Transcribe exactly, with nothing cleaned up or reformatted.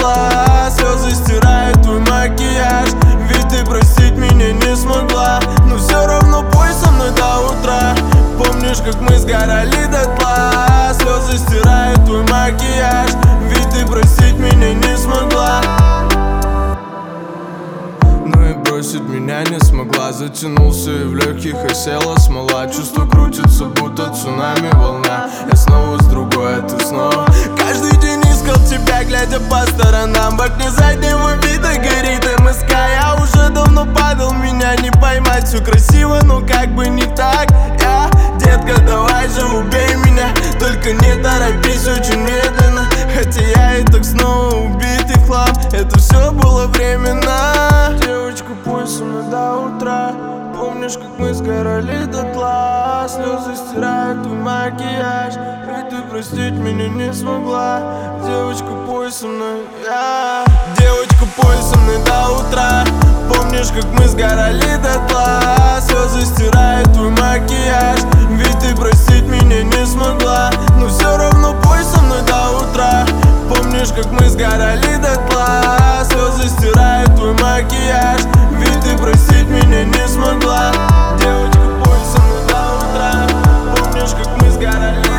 дотла. Слезы стирают твой макияж, ведь ты простить меня не смогла. Но все равно пой со мной до утра. Помнишь, как мы сгорали дотла? Слезы стирают твой макияж, ведь ты простить меня не смогла. Ну и бросить меня не смогла. Затянулся и в легких осела смола. Чувства крутятся, будто цунами волна. Я снова с другой, а ты снова. Каждый день искал тебя, глядя по сторонам. В окне заднего вида горит МСК. Я уже давно падал, меня не поймать. Все красиво, но как бы не так. Я, детка, давай же убей меня, только не торопись очень медленно. Хотя я и так снова убитый хлам. Это все было временно. Девочка, пой со мной до утра. Помнишь, как мы сгорали дотла? Слезы стирают твой макияж, ведь ты простить меня не смогла. Девочка, пой со мной, я. Девочка, пой со мной до утра. Помнишь, как мы сгорали дотла? Слезы стирают твой макияж, ведь ты простить меня не смогла. Но все равно пой со мной до утра. Помнишь, как мы сгорали дотла? Слезы стирают твой макияж, ведь ты простить меня не смогла. Девочка, пой со мной до утра. Помнишь, как мы сгорали